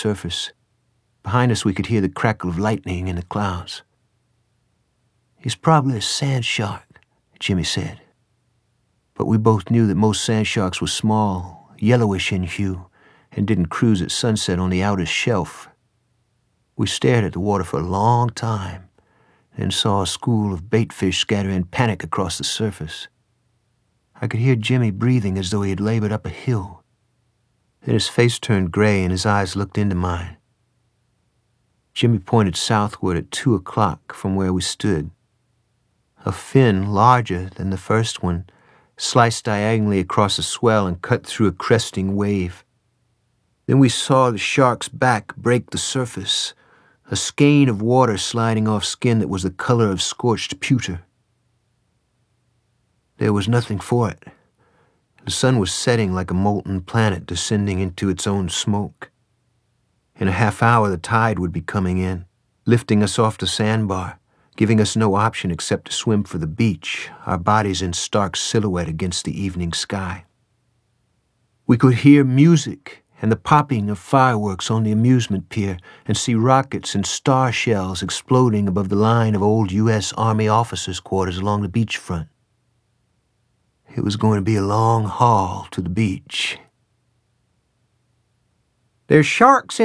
surface. Behind us, we could hear the crackle of lightning in the clouds. "He's probably a sand shark," Jimmy said. But we both knew that most sand sharks were small, yellowish in hue, and didn't cruise at sunset on the outer shelf. We stared at the water for a long time, then saw a school of baitfish scatter in panic across the surface. I could hear Jimmy breathing as though he had labored up a hill. Then his face turned gray and his eyes looked into mine. Jimmy pointed southward at 2 o'clock from where we stood. A fin larger than the first one sliced diagonally across a swell and cut through a cresting wave. Then we saw the shark's back break the surface, a skein of water sliding off skin that was the color of scorched pewter. There was nothing for it. The sun was setting like a molten planet descending into its own smoke. In a half hour, the tide would be coming in, lifting us off the sandbar, giving us no option except to swim for the beach, our bodies in stark silhouette against the evening sky. We could hear music and the popping of fireworks on the amusement pier and see rockets and star shells exploding above the line of old U.S. Army officers' quarters along the beachfront. It was going to be a long haul to the beach. "There's sharks in